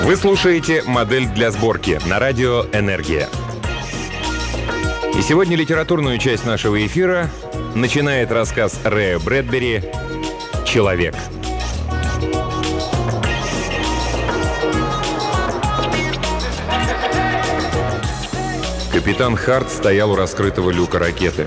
Вы слушаете «Модель для сборки» на радио «Энергия». И сегодня литературную часть нашего эфира начинает рассказ Рэя Брэдбери «Человек». Капитан Харт стоял у раскрытого люка ракеты.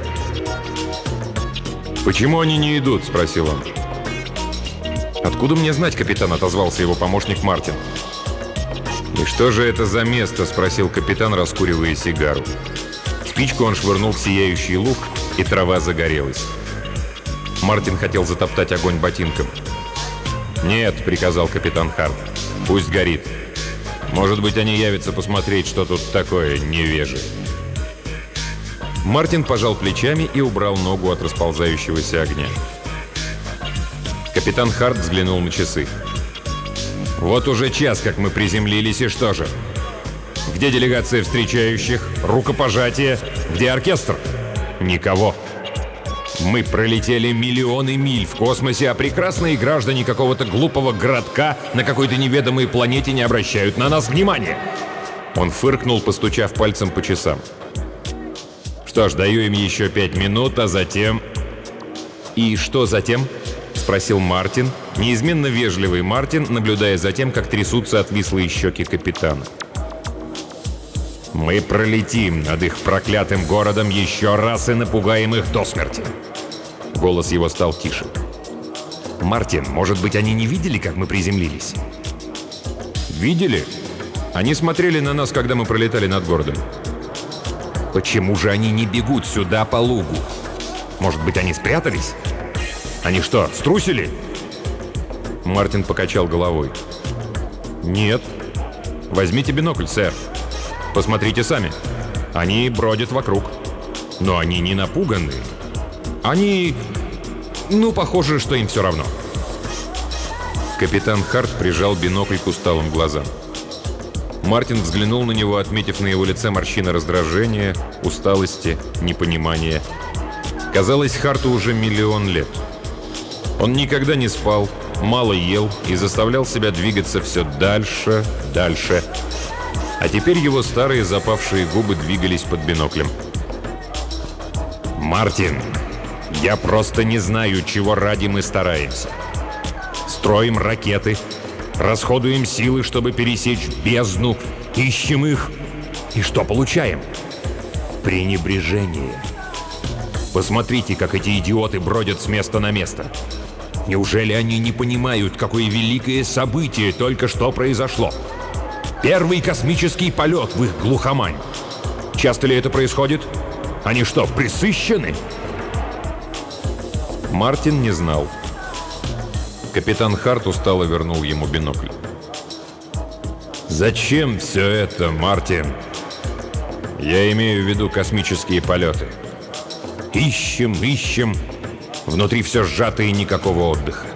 «Почему они не идут?» — спросил он. «Откуда мне знать, капитан?» — отозвался его помощник Мартин. «И что же это за место?» — спросил капитан, раскуривая сигару. Спичку он швырнул в сияющий луг, и трава загорелась. Мартин хотел затоптать огонь ботинком. «Нет», — приказал капитан Харт, — «пусть горит. Может быть, они явятся посмотреть, что тут такое, невежи». Мартин пожал плечами и убрал ногу от расползающегося огня. Капитан Харт взглянул на часы. «Вот уже час, как мы приземлились, и что же? Где делегация встречающих? Рукопожатие? Где оркестр? Никого. Мы пролетели миллионы миль в космосе, а прекрасные граждане какого-то глупого городка на какой-то неведомой планете не обращают на нас внимания». Он фыркнул, постучав пальцем по часам. «Что ж, даю им еще 5 минут, а затем...» «И что затем?» — спросил Мартин, неизменно вежливый Мартин, наблюдая за тем, как трясутся отвислые щеки капитана. «Мы пролетим над их проклятым городом еще раз и напугаем их до смерти». Голос его стал тише. «Мартин, может быть, они не видели, как мы приземлились?» «Видели? Они смотрели на нас, когда мы пролетали над городом». «Почему же они не бегут сюда по лугу? Может быть, они спрятались? Они что, струсили?» Мартин покачал головой. «Нет. Возьмите бинокль, сэр. Посмотрите сами. Они бродят вокруг. Но они не напуганы. Они... похоже, что им все равно». Капитан Харт прижал бинокль к усталым глазам. Мартин взглянул на него, отметив на его лице морщины раздражения, усталости, непонимания. Казалось, Харту уже миллион лет. Он никогда не спал, мало ел и заставлял себя двигаться все дальше, дальше. А теперь его старые запавшие губы двигались под биноклем. «Мартин, я просто не знаю, чего ради мы стараемся. Строим ракеты, расходуем силы, чтобы пересечь бездну, ищем их. И что получаем? Пренебрежение. Посмотрите, как эти идиоты бродят с места на место. Неужели они не понимают, какое великое событие только что произошло? Первый космический полет в их глухомань. Часто ли это происходит? Они что, пресыщены?» Мартин не знал. Капитан Харт устало вернул ему бинокль. «Зачем все это, Мартин? Я имею в виду космические полеты. Ищем, ищем. Внутри все сжато и никакого отдыха».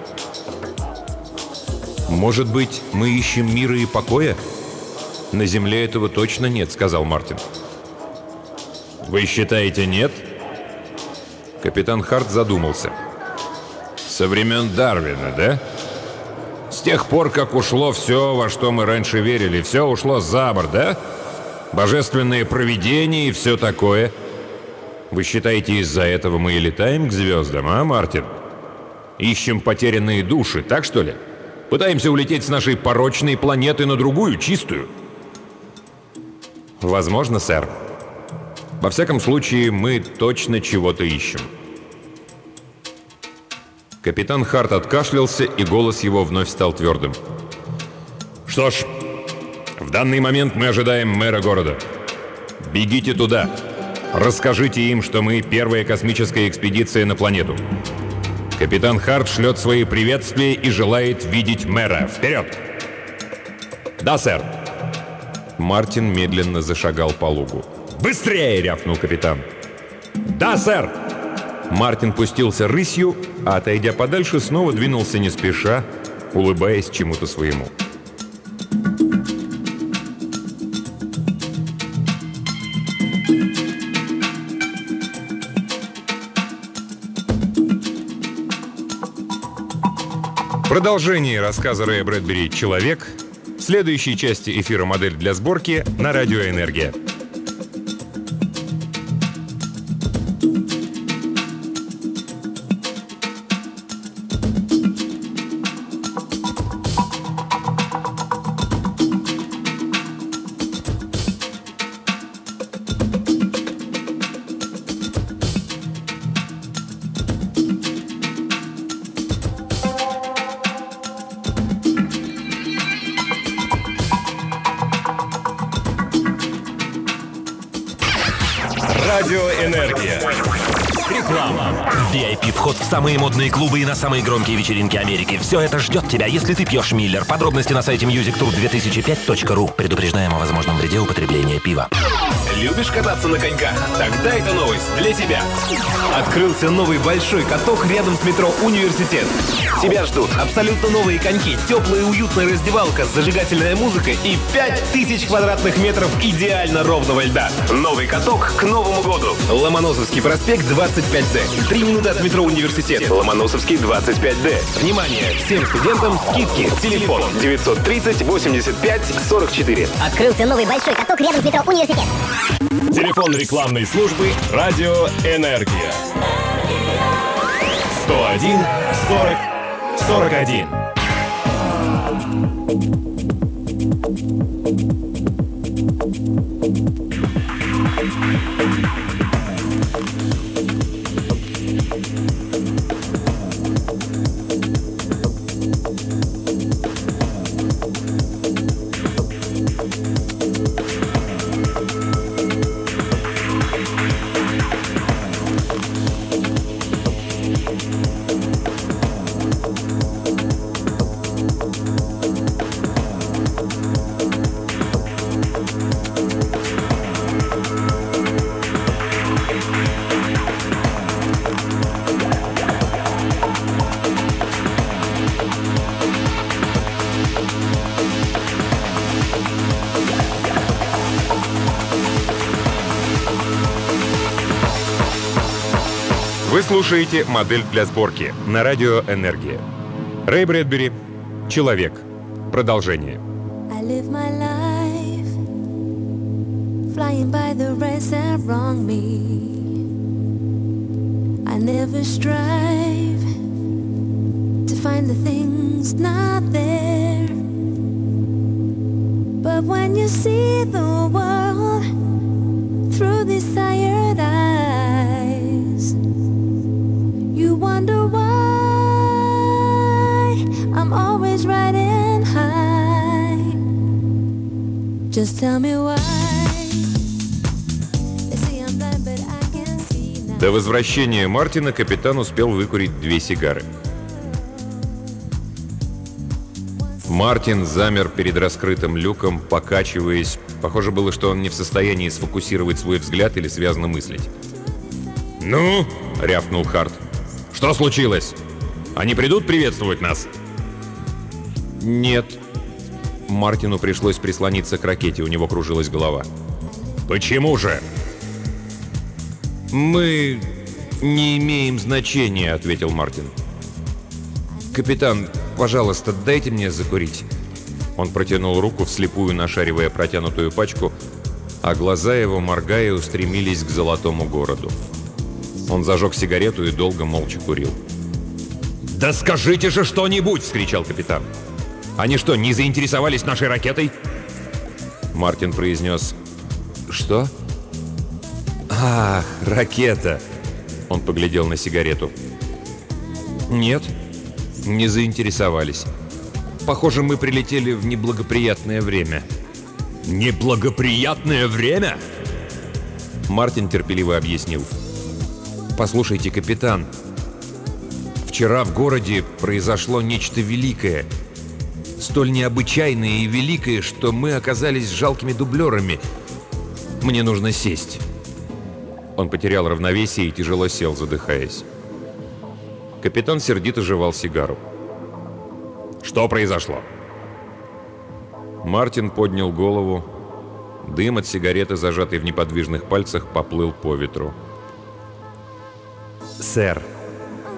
«Может быть, мы ищем мира и покоя? На Земле этого точно нет», — сказал Мартин. «Вы считаете, нет?» Капитан Харт задумался. «Со времен Дарвина, да? С тех пор, как ушло все, во что мы раньше верили, все ушло за борт, да? Божественное провидение и все такое. Вы считаете, из-за этого мы и летаем к звездам, а, Мартин? Ищем потерянные души, так что ли? Пытаемся улететь с нашей порочной планеты на другую, чистую?» «Возможно, сэр. Во всяком случае, мы точно чего-то ищем». Капитан Харт откашлялся, и голос его вновь стал твердым. «Что ж, в данный момент мы ожидаем мэра города. Бегите туда. Расскажите им, что мы первая космическая экспедиция на планету. Капитан Харт шлет свои приветствия и желает видеть мэра. Вперед!» «Да, сэр!» Мартин медленно зашагал по лугу. «Быстрее!» — рявкнул капитан. «Да, сэр!» Мартин пустился рысью, а, отойдя подальше, снова двинулся не спеша, улыбаясь чему-то своему. Продолжение рассказа Рэя Брэдбери «Человек» В следующей части эфира «Модель для сборки» на Радио Энергия. Радиоэнергия. Реклама. VIP-вход в самые модные клубы и на самые громкие вечеринки Америки. Все это ждет тебя, если ты пьешь Миллер. Подробности на сайте musictour2005.ru. Предупреждаем о возможном вреде употребления пива. Любишь кататься на коньках? Тогда эта новость для тебя. Открылся новый большой каток рядом с метро «Университет». Тебя ждут абсолютно новые коньки, теплая и уютная раздевалка, зажигательная музыка и 5000 квадратных метров идеально ровного льда. Новый каток к Новому году. Ломоносовский проспект, 25D. 3 минуты от метро «Университет». Ломоносовский, 25D. Внимание! Всем студентам скидки. Телефон 930 85 44. Открылся новый большой каток рядом с метро «Университет». Телефон рекламной службы «Радио Энергия». 101 40 41. Вы слушаете «Модель для сборки» на Радио Энергия. Рэй Брэдбери «Человек». Продолжение. I live my life flying by the rest that wrong me. I never strive to find the things not there. But when you see the world through these tired eyes, you wonder why I'm always riding high. Just tell me why. They say I'm blind, but I can see now. До возвращения Мартина капитан успел выкурить 2 сигары. Мартин замер перед раскрытым люком, покачиваясь. Похоже было, что он не в состоянии сфокусировать свой взгляд или связно мыслить. «Ну?» — рявкнул Харт. «Что случилось? Они придут приветствовать нас?» «Нет». Мартину пришлось прислониться к ракете, у него кружилась голова. «Почему же?» «Мы не имеем значения», — ответил Мартин. «Капитан, пожалуйста, дайте мне закурить». Он протянул руку, вслепую нашаривая протянутую пачку, а глаза его, моргая, устремились к золотому городу. Он зажег сигарету и долго молча курил. «Да скажите же что-нибудь!» — вскричал капитан. «Они что, не заинтересовались нашей ракетой?» Мартин произнес: «Что?» «Ах, ракета!» Он поглядел на сигарету. «Нет, не заинтересовались. Похоже, мы прилетели в неблагоприятное время». «Неблагоприятное время?» Мартин терпеливо объяснил. «Послушайте, капитан, вчера в городе произошло нечто великое. Столь необычайное и великое, что мы оказались жалкими дублерами. Мне нужно сесть». Он потерял равновесие и тяжело сел, задыхаясь. Капитан сердито жевал сигару. «Что произошло?» Мартин поднял голову. Дым от сигареты, зажатый в неподвижных пальцах, поплыл по ветру. «Сэр,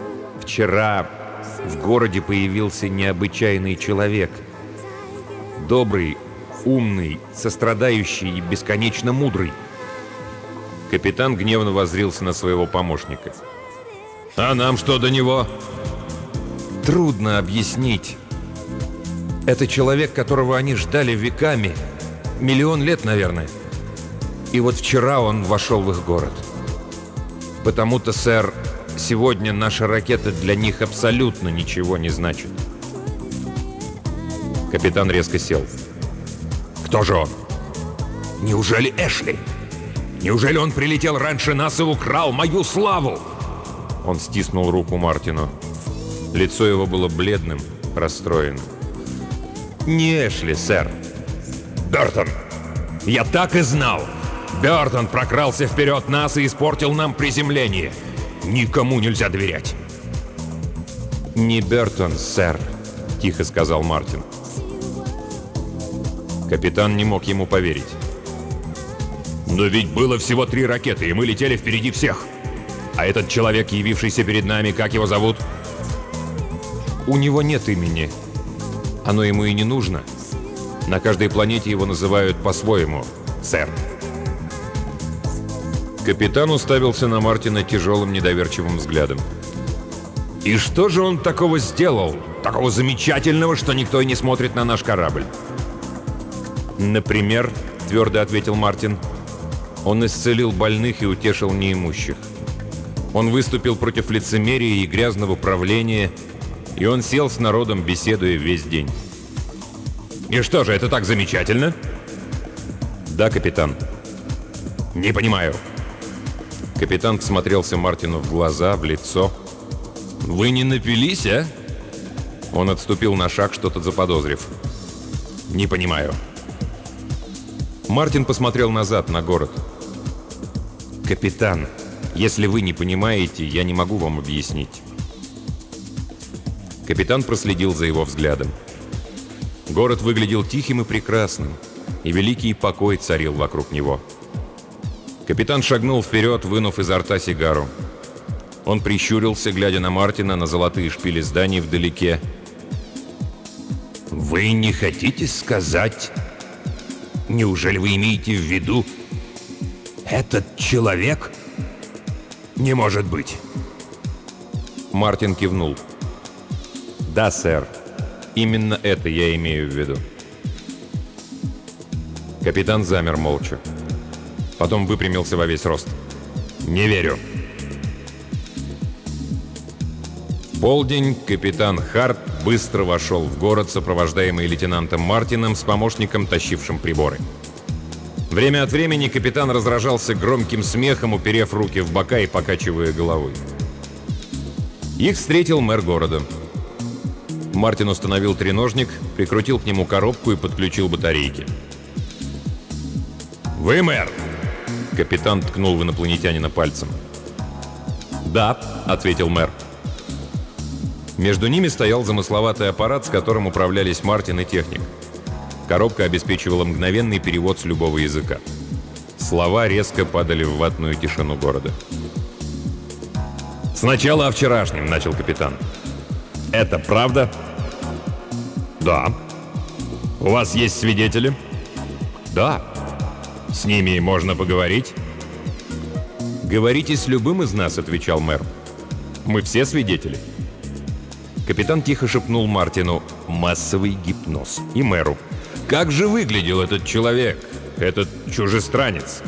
вчера в городе появился необычайный человек. добрый, умный, сострадающий и бесконечно мудрый. Капитан гневно воззрился на своего помощника. «А нам что до него?» «Трудно объяснить. Это человек, которого они ждали веками. Миллион лет, наверное. И вот вчера он вошел в их город. Потому-то, сэр, сегодня наша ракета для них абсолютно ничего не значит». Капитан резко сел. «Кто же он? Неужели Эшли? Неужели он прилетел раньше нас и украл мою славу?» Он стиснул руку Мартину. Лицо его было бледным, расстроенным. «Не Эшли, сэр. Бёртон! Я так и знал! Бёртон прокрался вперед нас и испортил нам приземление. Никому нельзя доверять!» «Не Бёртон, сэр», — тихо сказал Мартин. Капитан не мог ему поверить. «Но ведь было всего 3 ракеты, и мы летели впереди всех. А этот человек, явившийся перед нами, как его зовут?» «У него нет имени. Оно ему и не нужно. На каждой планете его называют по-своему, сэр». Капитан уставился на Мартина тяжелым недоверчивым взглядом. «И что же он такого сделал? Такого замечательного, что никто и не смотрит на наш корабль?» «Например, — твердо ответил Мартин, — он исцелил больных и утешил неимущих. Он выступил против лицемерия и грязного правления, и он сел с народом, беседуя весь день». «И что же, это так замечательно?» «Да, капитан». «Не понимаю». Капитан всмотрелся Мартину в глаза, в лицо. «Вы не напились, а?» Он отступил на шаг, что-то заподозрив. «Не понимаю». Мартин посмотрел назад, на город. «Капитан, если вы не понимаете, я не могу вам объяснить». Капитан проследил за его взглядом. Город выглядел тихим и прекрасным, и великий покой царил вокруг него. Капитан шагнул вперед, вынув изо рта сигару. Он прищурился, глядя на Мартина, на золотые шпили зданий вдалеке. «Вы не хотите сказать... Неужели вы имеете в виду... Этот человек? Не может быть!» Мартин кивнул. «Да, сэр. Именно это я имею в виду». Капитан замер молча. Потом выпрямился во весь рост. «Не верю». В полдень капитан Харт быстро вошел в город, сопровождаемый лейтенантом Мартином с помощником, тащившим приборы. Время от времени капитан разражался громким смехом, уперев руки в бока и покачивая головой. Их встретил мэр города. Мартин установил треножник, прикрутил к нему коробку и подключил батарейки. «Вы мэр?» — капитан ткнул в инопланетянина пальцем. «Да», — ответил мэр. Между ними стоял замысловатый аппарат, с которым управлялись Мартин и техник. Коробка обеспечивала мгновенный перевод с любого языка. Слова резко падали в ватную тишину города. «Сначала о вчерашнем», — начал капитан. «Это правда?» «Да». «У вас есть свидетели?» «Да». «С ними можно поговорить?» «Говорите с любым из нас», — отвечал мэр. «Мы все свидетели». Капитан тихо шепнул Мартину «массовый гипноз» и мэру. «Как же выглядел этот человек, этот чужестранец?»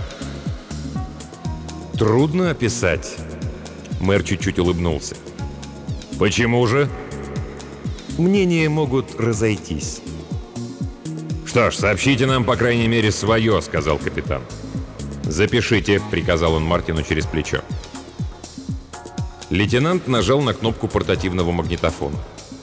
«Трудно описать». Мэр чуть-чуть улыбнулся. «Почему же?» «Мнения могут разойтись». «Что ж, сообщите нам, по крайней мере, свое», — сказал капитан. «Запишите», — приказал он Мартину через плечо. Лейтенант нажал на кнопку портативного магнитофона.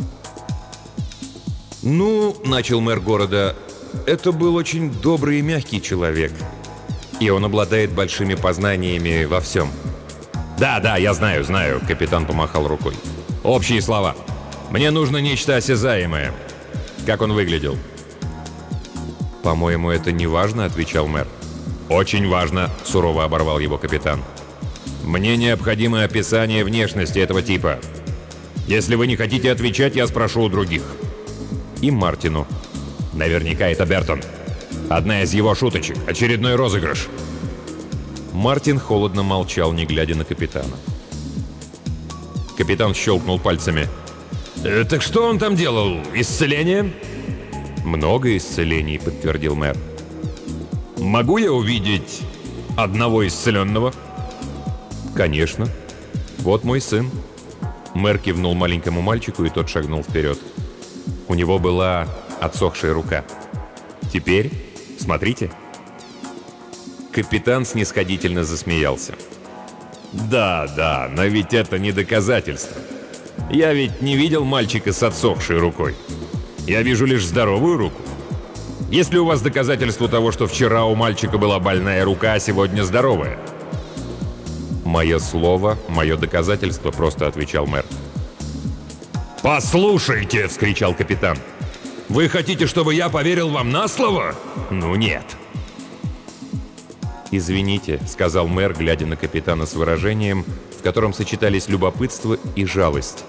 «Ну, — начал мэр города, — это был очень добрый и мягкий человек. И он обладает большими познаниями во всем». «Да, я знаю», — капитан помахал рукой. «Общие слова. Мне нужно нечто осязаемое. Как он выглядел?» «По-моему, это не важно», — отвечал мэр. «Очень важно», — сурово оборвал его капитан. «Мне необходимо описание внешности этого типа. Если вы не хотите отвечать, я спрошу у других». И Мартину. Наверняка это Бертон. Одна из его шуточек. Очередной розыгрыш. Мартин холодно молчал, не глядя на капитана. Капитан щелкнул пальцами. «Так что он там делал? Исцеление?» «Много исцелений», — подтвердил мэр. «Могу я увидеть одного исцеленного?» «Конечно. Вот мой сын». Мэр кивнул маленькому мальчику, и тот шагнул вперед. У него была отсохшая рука. «Теперь смотрите». Капитан снисходительно засмеялся. «Да, но ведь это не доказательство. Я ведь не видел мальчика с отсохшей рукой. Я вижу лишь здоровую руку. Есть ли у вас доказательство того, что вчера у мальчика была больная рука, а сегодня здоровая?» «Мое слово, мое доказательство», — просто отвечал мэр. «Послушайте!» — вскричал капитан. «Вы хотите, чтобы я поверил вам на слово? Ну нет!» «Извините», — сказал мэр, глядя на капитана с выражением, в котором сочетались любопытство и жалость.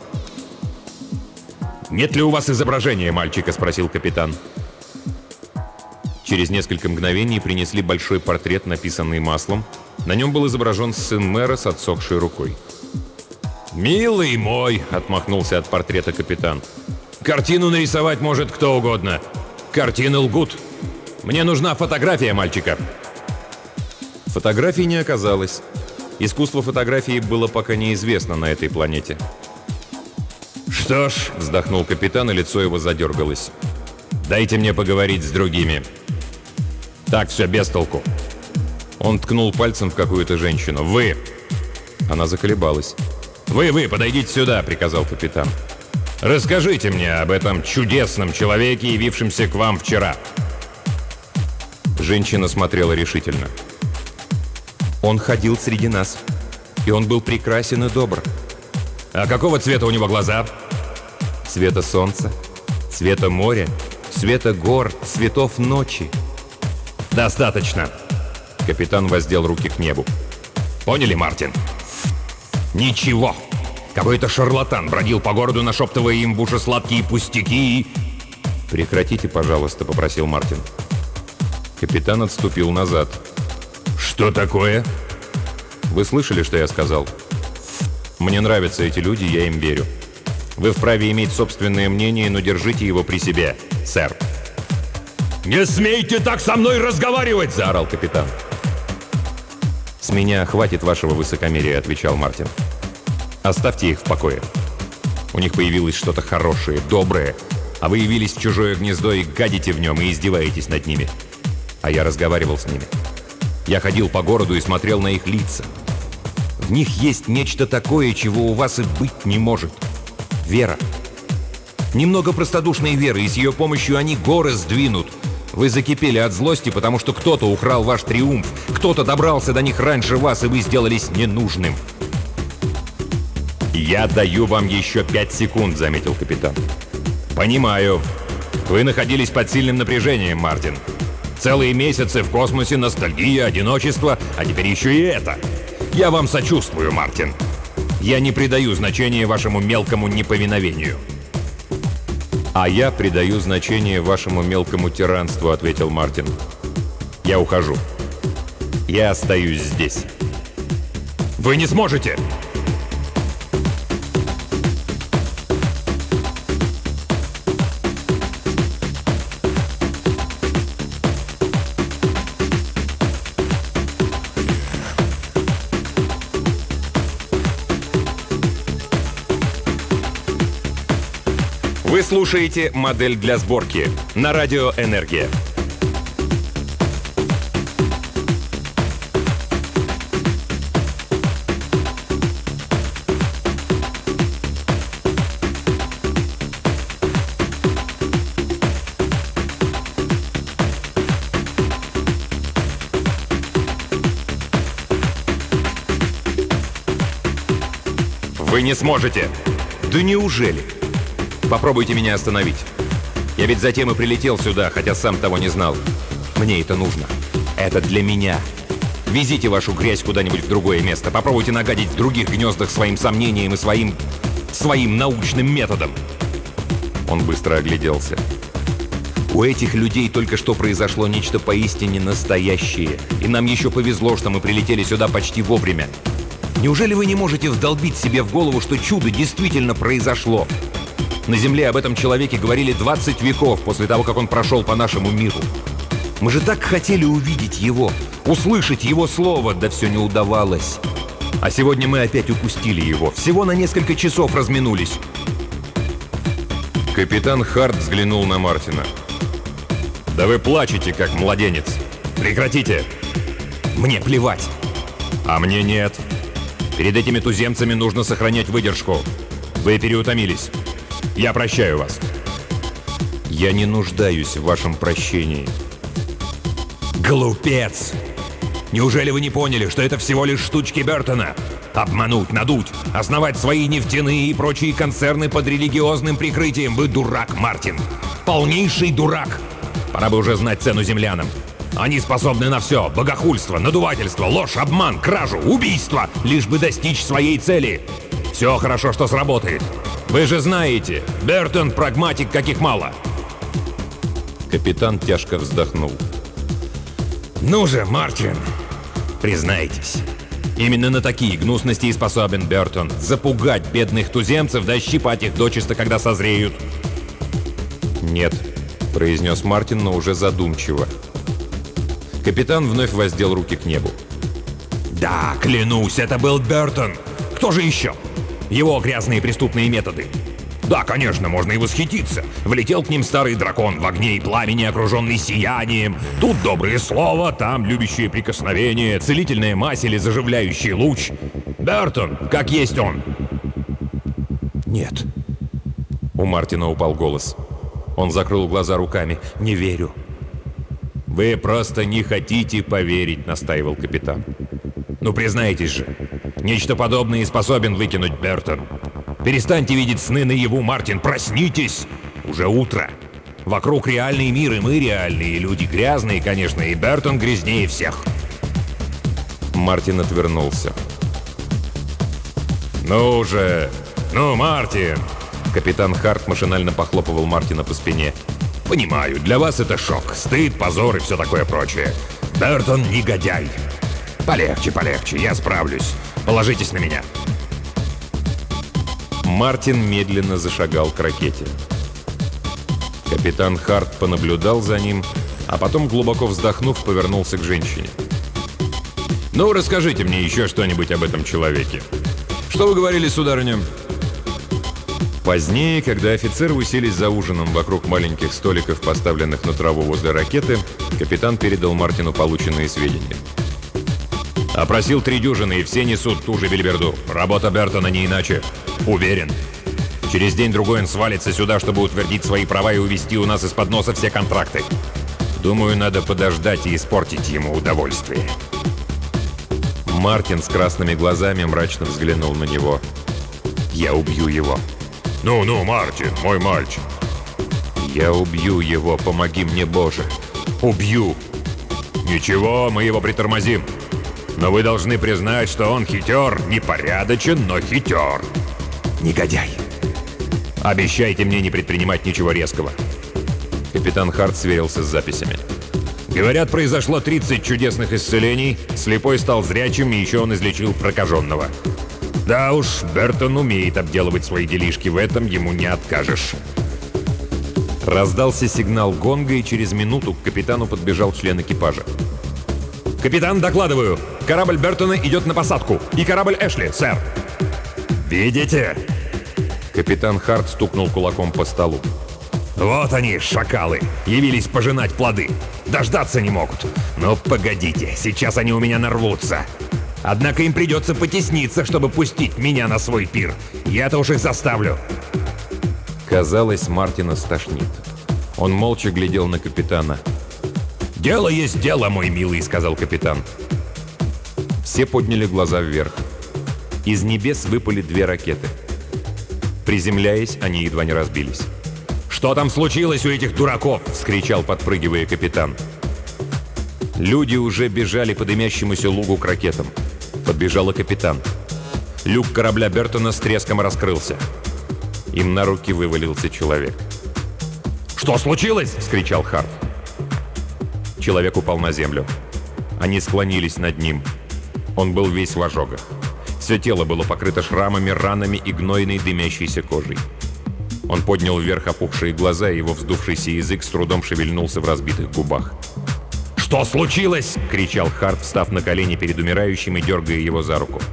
«Нет ли у вас изображения мальчика?» — спросил капитан. Через несколько мгновений принесли большой портрет, написанный маслом. На нем был изображен сын мэра с отсохшей рукой. «Милый мой!» — отмахнулся от портрета капитан. «Картину нарисовать может кто угодно. Картины лгут. Мне нужна фотография мальчика». Фотографий не оказалось. Искусство фотографии было пока неизвестно на этой планете. «Что ж», — вздохнул капитан, и лицо его задергалось. «Дайте мне поговорить с другими. Так все без толку». Он ткнул пальцем в какую-то женщину. «Вы!» Она заколебалась. «Вы, подойдите сюда», — приказал капитан. «Расскажите мне об этом чудесном человеке, явившемся к вам вчера». Женщина смотрела решительно. «Он ходил среди нас, и он был прекрасен и добр». «А какого цвета у него глаза?» «Цвета солнца, цвета моря, цвета гор, цветов ночи». «Достаточно». Капитан воздел руки к небу. «Поняли, Мартин?» «Ничего. Какой-то шарлатан бродил по городу, нашептывая им в уши сладкие пустяки и...» «Прекратите, пожалуйста», — попросил Мартин. Капитан отступил назад. «Что такое?» «Вы слышали, что я сказал? Мне нравятся эти люди, я им верю. Вы вправе иметь собственное мнение, но держите его при себе, сэр». «Не смейте так со мной разговаривать!» — заорал капитан. «С меня хватит вашего высокомерия», — отвечал Мартин. «Оставьте их в покое. У них появилось что-то хорошее, доброе, а вы явились в чужое гнездо и гадите в нем, и издеваетесь над ними. А я разговаривал с ними. Я ходил по городу и смотрел на их лица. В них есть нечто такое, чего у вас и быть не может. Вера. Немного простодушной веры, и с ее помощью они горы сдвинут. Вы закипели от злости, потому что кто-то украл ваш триумф, кто-то добрался до них раньше вас, и вы сделались ненужным». «Я даю вам еще 5 секунд», — заметил капитан. «Понимаю. Вы находились под сильным напряжением, Мартин. Целые месяцы в космосе, ностальгия, одиночество, а теперь еще и это. Я вам сочувствую, Мартин. Я не придаю значения вашему мелкому неповиновению». «А я придаю значение вашему мелкому тиранству», — ответил Мартин. «Я ухожу. Я остаюсь здесь». «Вы не сможете!» Вы слушаете «Модель для сборки» на радио «Энергия». Вы не сможете. Да неужели? Попробуйте меня остановить. Я ведь затем и прилетел сюда, хотя сам того не знал. Мне это нужно. Это для меня. Везите вашу грязь куда-нибудь в другое место. Попробуйте нагадить в других гнездах своим сомнением и своим научным методом. Он быстро огляделся. У этих людей только что произошло нечто поистине настоящее. И нам еще повезло, что мы прилетели сюда почти вовремя. Неужели вы не можете вдолбить себе в голову, что чудо действительно произошло? На Земле об этом человеке говорили 20 веков после того, как он прошел по нашему миру. Мы же так хотели увидеть его, услышать его слово, да все не удавалось. А сегодня мы опять упустили его. Всего на несколько часов разминулись. Капитан Харт взглянул на Мартина. «Да вы плачете, как младенец. Прекратите!» «Мне плевать!» «А мне нет. Перед этими туземцами нужно сохранять выдержку. Вы переутомились. Я прощаю вас». «Я не нуждаюсь в вашем прощении». «Глупец! Неужели вы не поняли, что это всего лишь штучки Бертона? Обмануть, надуть, основать свои нефтяные и прочие концерны под религиозным прикрытием. Вы дурак, Мартин. Полнейший дурак. Пора бы уже знать цену землянам. Они способны на все. Богохульство, надувательство, ложь, обман, кражу, убийство. Лишь бы достичь своей цели. Все хорошо, что сработает. Вы же знаете, Бертон прагматик каких мало». Капитан тяжко вздохнул. «Ну же, Мартин, признайтесь, именно на такие гнусности и способен Бертон. Запугать бедных туземцев, да щипать их дочисто, когда созреют». «Нет», — произнес Мартин, но уже задумчиво. Капитан вновь воздел руки к небу. «Да, клянусь, это был Бертон. Кто же еще? Его грязные преступные методы. Да, конечно, можно и восхититься. Влетел к ним старый дракон в огне и пламени, окруженный сиянием. Тут доброе слово, там любящее прикосновение, целительная мазь или заживляющий луч. Бертон, как есть он». «Нет». У Мартина упал голос. Он закрыл глаза руками. «Не верю». «Вы просто не хотите поверить», — настаивал капитан. «Ну, признайтесь же, нечто подобное и способен выкинуть Бертон. Перестаньте видеть сны наяву, Мартин, проснитесь! Уже утро. Вокруг реальный мир, и мы реальные, люди грязные, конечно, и Бертон грязнее всех». Мартин отвернулся. «Ну же! Ну, Мартин!» Капитан Харт машинально похлопывал Мартина по спине. «Понимаю, для вас это шок, стыд, позор и все такое прочее. Бертон негодяй. Полегче, полегче, я справлюсь. Положитесь на меня». Мартин медленно зашагал к ракете. Капитан Харт понаблюдал за ним, а потом, глубоко вздохнув, повернулся к женщине. «Ну, расскажите мне еще что-нибудь об этом человеке. Что вы говорили, сударыня?» Позднее, когда офицеры уселись за ужином вокруг маленьких столиков, поставленных на траву возле ракеты, капитан передал Мартину полученные сведения. «Опросил 3 дюжины, и все несут ту же бельберду. Работа Бертона не иначе. Уверен. Через день-другой он свалится сюда, чтобы утвердить свои права и увести у нас из-под носа все контракты. Думаю, надо подождать и испортить ему удовольствие». Мартин с красными глазами мрачно взглянул на него. «Я убью его». «Ну-ну, Мартин, мой мальчик». «Я убью его, помоги мне, Боже». «Убью». «Ничего, мы его притормозим. Но вы должны признать, что он хитер, непорядочен, но хитер. Негодяй. Обещайте мне не предпринимать ничего резкого». Капитан Харт сверился с записями. «Говорят, произошло 30 чудесных исцелений, слепой стал зрячим, и еще он излечил прокаженного. Да уж, Бертон умеет обделывать свои делишки, в этом ему не откажешь». Раздался сигнал гонга, и через минуту к капитану подбежал член экипажа. «Капитан, докладываю! Корабль Бертона идет на посадку! И корабль Эшли, сэр!» «Видите?» Капитан Харт стукнул кулаком по столу. «Вот они, шакалы! Явились пожинать плоды! Дождаться не могут! Но погодите, сейчас они у меня нарвутся! Однако им придется потесниться, чтобы пустить меня на свой пир! Я-то уж их заставлю!» Казалось, Мартина стошнит. Он молча глядел на капитана. «Дело есть дело, мой милый», — сказал капитан. Все подняли глаза вверх. Из небес выпали 2 ракеты. Приземляясь, они едва не разбились. «Что там случилось у этих дураков?» — вскричал, подпрыгивая, капитан. Люди уже бежали по дымящемуся лугу к ракетам. Подбежал и капитан. Люк корабля Бертона с треском раскрылся. Им на руки вывалился человек. «Что случилось?» — вскричал Харт. Человек упал на землю. Они склонились над ним. Он был весь в ожогах. Все тело было покрыто шрамами, ранами и гнойной дымящейся кожей. Он поднял вверх опухшие глаза, и его вздувшийся язык с трудом шевельнулся в разбитых губах. «Что случилось?» — кричал Харт, встав на колени перед умирающим и дергая его за руку.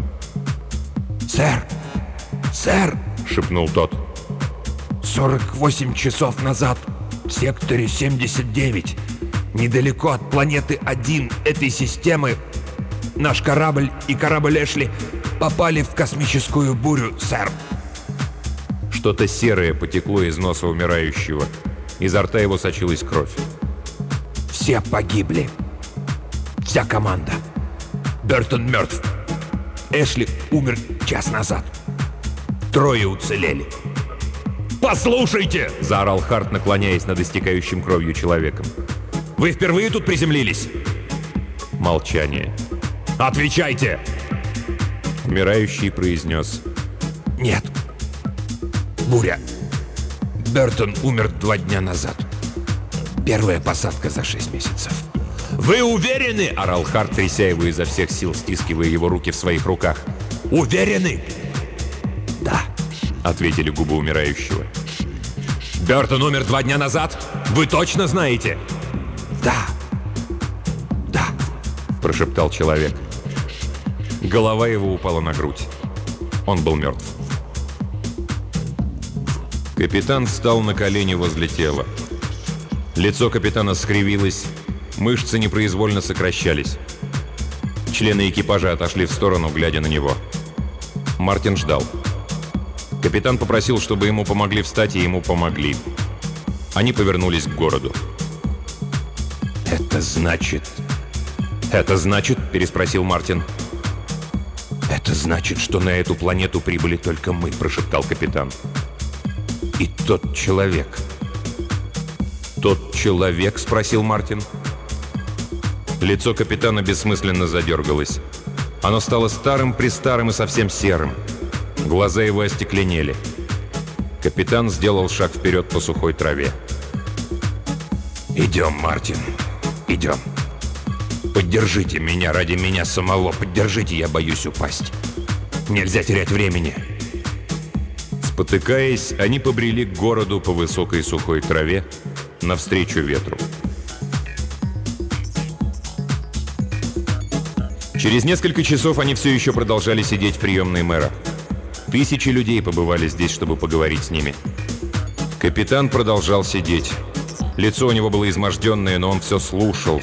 «Сэр! Сэр!» — шепнул тот. 48 часов назад в секторе 79, недалеко от планеты 1 этой системы, наш корабль и корабль Эшли попали в космическую бурю, сэр». Что-то серое потекло из носа умирающего. Изо рта его сочилась кровь. «Все погибли. Вся команда. Бертон мертв. Эшли умер час назад. 3 уцелели». «Послушайте!» — заорал Харт, наклоняясь над истекающим кровью человеком. «Вы впервые тут приземлились?» Молчание. «Отвечайте!» Умирающий произнес. «Нет. Буря. Бертон умер 2 дня назад. Первая посадка за 6 месяцев». «Вы уверены?» — орал Харт, тряся его изо всех сил, стискивая его руки в своих руках. «Уверены?» «Да», — ответили губы умирающего. «Бертон умер 2 дня назад? Вы точно знаете?» «Да. Да», — прошептал человек. Голова его упала на грудь. Он был мертв. Капитан встал на колени возле тела. Лицо капитана скривилось, мышцы непроизвольно сокращались. Члены экипажа отошли в сторону, глядя на него. Мартин ждал. Капитан попросил, чтобы ему помогли встать, и ему помогли. Они повернулись к городу. «Это значит...» «Это значит?» — переспросил Мартин. «Это значит, что на эту планету прибыли только мы», — прошептал капитан. «И тот человек». «Тот человек?» — спросил Мартин. Лицо капитана бессмысленно задергалось. Оно стало старым-престарым и совсем серым. Глаза его остекленели. Капитан сделал шаг вперед по сухой траве. «Идем, Мартин, идем. Поддержите меня ради меня самого. Поддержите, я боюсь упасть. Нельзя терять времени». Спотыкаясь, они побрели к городу по высокой сухой траве, навстречу ветру. Через несколько часов они все еще продолжали сидеть в приемной мэра. Тысячи людей побывали здесь, чтобы поговорить с ними. Капитан продолжал сидеть. Лицо у него было изможденное, но он все слушал.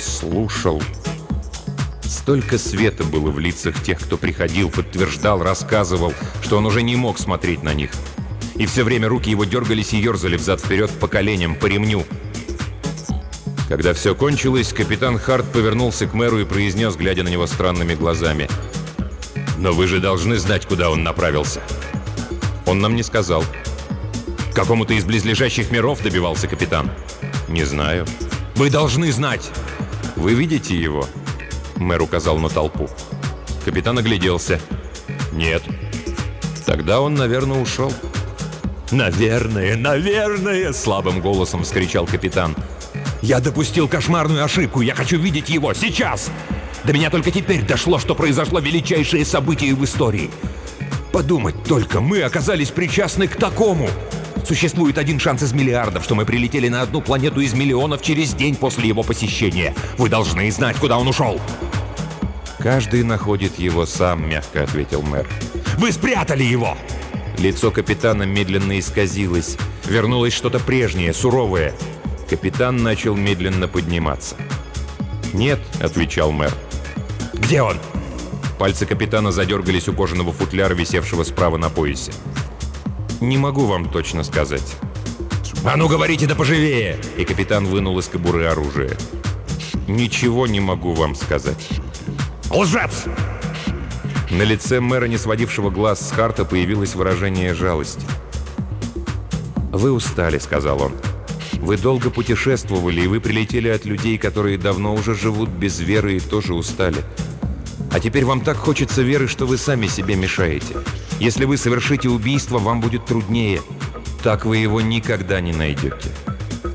Столько света было в лицах тех, кто приходил, подтверждал, рассказывал, что он уже не мог смотреть на них. И все время руки его дергались и ерзали взад-вперед по коленям, по ремню. Когда все кончилось, капитан Харт повернулся к мэру и произнес, глядя на него странными глазами: «Но вы же должны знать, куда он направился». «Он нам не сказал». «К какому-то из близлежащих миров?» — добивался капитан. «Не знаю». «Вы должны знать!» «Вы видите его?» — мэр указал на толпу. Капитан огляделся. «Нет». «Тогда он, наверное, ушел». «Наверное!» — слабым голосом вскричал капитан. «Я допустил кошмарную ошибку! Я хочу видеть его! Сейчас! До меня только теперь дошло, что произошло величайшее событие в истории! Подумать только, мы оказались причастны к такому! Существует один шанс из миллиардов, что мы прилетели на одну планету из миллионов через день после его посещения! Вы должны знать, куда он ушел!» «Каждый находит его сам», — мягко ответил мэр. «Вы спрятали его!» Лицо капитана медленно исказилось. Вернулось что-то прежнее, суровое. Капитан начал медленно подниматься. «Нет», — отвечал мэр. «Где он?» Пальцы капитана задергались у кожаного футляра, висевшего справа на поясе. «Не могу вам точно сказать». «А ну говорите, да поживее!» И капитан вынул из кобуры оружие. «Ничего не могу вам сказать». «Лжец!» На лице мэра, не сводившего глаз с Харта, появилось выражение жалости. «Вы устали», — сказал он. «Вы долго путешествовали, и вы прилетели от людей, которые давно уже живут без веры и тоже устали. А теперь вам так хочется веры, что вы сами себе мешаете. Если вы совершите убийство, вам будет труднее. Так вы его никогда не найдете.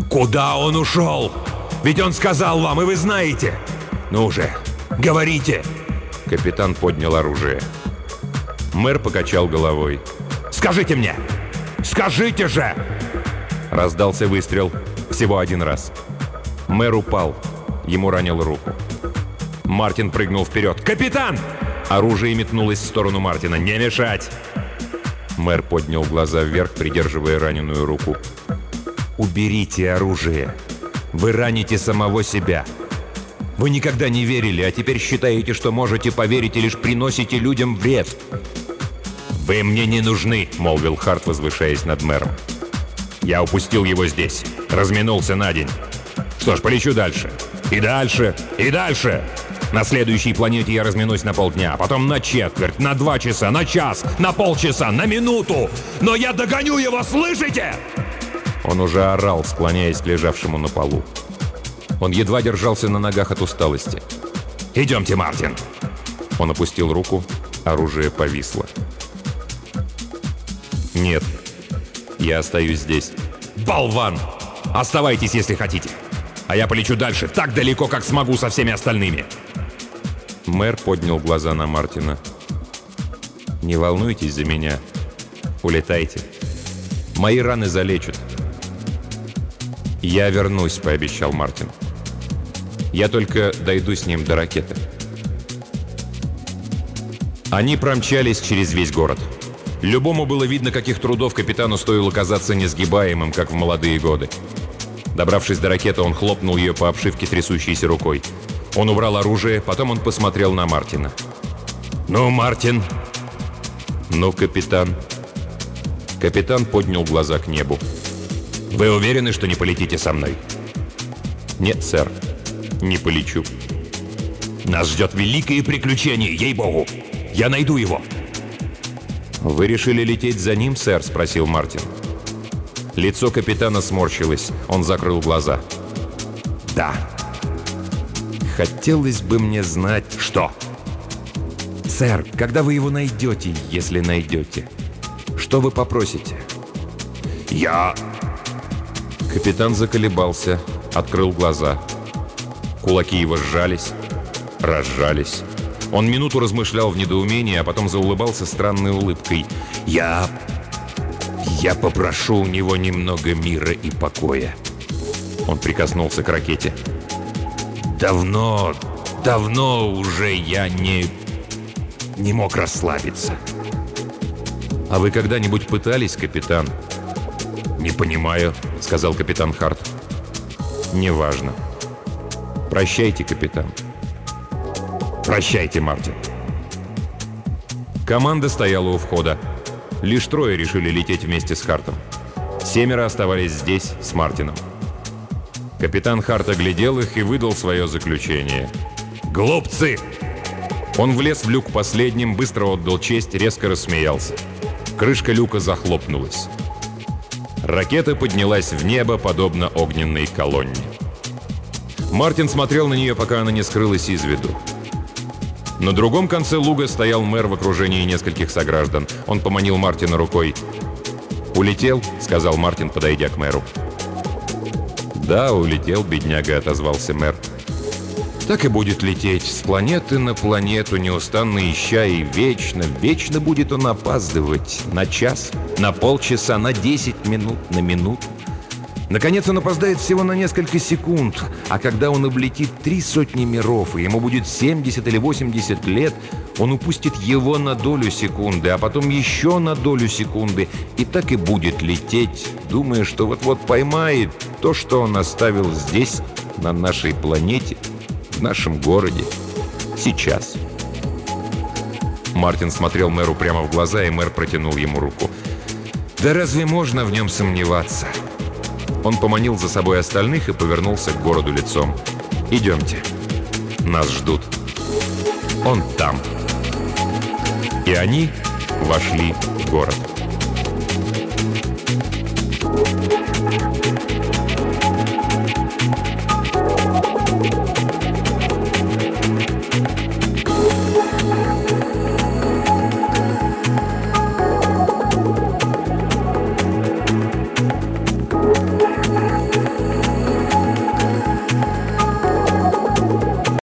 Куда он ушел? Ведь он сказал вам, и вы знаете. Ну же, говорите. Капитан поднял оружие. Мэр покачал головой. Скажите мне! Скажите же! Раздался выстрел. Всего один раз. Мэр упал. Ему ранил руку. Мартин прыгнул вперед. «Капитан!» Оружие метнулось в сторону Мартина. «Не мешать!» Мэр поднял глаза вверх, придерживая раненую руку. «Уберите оружие. Вы раните самого себя. Вы никогда не верили, а теперь считаете, что можете поверить и лишь приносите людям вред». «Вы мне не нужны», — молвил Харт, возвышаясь над мэром. «Я упустил его здесь. Разминулся на день. Что ж, полечу дальше. И дальше, и дальше. На следующей планете я разминусь на полдня, потом на четверть, на 2 часа, на час, на полчаса, на минуту. Но я догоню его, слышите?» Он уже орал, склоняясь к лежавшему на полу. Он едва держался на ногах от усталости. «Идемте, Мартин!» Он опустил руку, оружие повисло. «Нет, я остаюсь здесь». «Болван! Оставайтесь, если хотите. А я полечу дальше, так далеко, как смогу со всеми остальными». Мэр поднял глаза на Мартина. «Не волнуйтесь за меня. Улетайте. Мои раны залечат». «Я вернусь», — пообещал Мартин. «Я только дойду с ним до ракеты». Они промчались через весь город. Любому было видно, каких трудов капитану стоило казаться несгибаемым, как в молодые годы. Добравшись до ракеты, он хлопнул ее по обшивке трясущейся рукой. Он убрал оружие, потом он посмотрел на Мартина. «Ну, Мартин!» «Ну, капитан!» Капитан поднял глаза к небу. «Вы уверены, что не полетите со мной?» «Нет, сэр, не полечу». «Нас ждет великое приключение, ей-богу! Я найду его!» «Вы решили лететь за ним, сэр?» — спросил Мартин. Лицо капитана сморщилось. Он закрыл глаза. «Да. Хотелось бы мне знать...» «Что?» «Сэр, когда вы его найдете, если найдете, что вы попросите?» «Я...» Капитан заколебался, открыл глаза. Кулаки его сжались, разжались. Он минуту размышлял в недоумении, а потом заулыбался странной улыбкой. «Я попрошу у него немного мира и покоя». Он прикоснулся к ракете. «Давно уже я не мог расслабиться». «А вы когда-нибудь пытались, капитан?» «Не понимаю», — сказал капитан Харт. «Неважно. Прощайте, капитан». «Прощайте, Мартин». Команда стояла у входа. Лишь 3 решили лететь вместе с Хартом. 7 оставались здесь с Мартином. Капитан Харт оглядел их и выдал свое заключение. «Глупцы!» Он влез в люк последним, быстро отдал честь, резко рассмеялся. Крышка люка захлопнулась. Ракета поднялась в небо, подобно огненной колонне. Мартин смотрел на нее, пока она не скрылась из виду. На другом конце луга стоял мэр в окружении нескольких сограждан. Он поманил Мартина рукой. «Улетел?» — сказал Мартин, подойдя к мэру. «Да, улетел, бедняга», — отозвался мэр. «Так и будет лететь с планеты на планету, неустанно ища, и вечно будет он опаздывать. На час, на полчаса, на 10 минут, на минуту. Наконец он опоздает всего на несколько секунд, а когда он облетит 300 миров, и ему будет 70 или 80 лет, он упустит его на долю секунды, а потом еще на долю секунды, и так и будет лететь, думая, что вот-вот поймает то, что он оставил здесь, на нашей планете, в нашем городе, сейчас». Мартин смотрел мэру прямо в глаза, и мэр протянул ему руку. «Да разве можно в нем сомневаться?» Он поманил за собой остальных и повернулся к городу лицом. «Идемте. Нас ждут. Он там». И они вошли в город.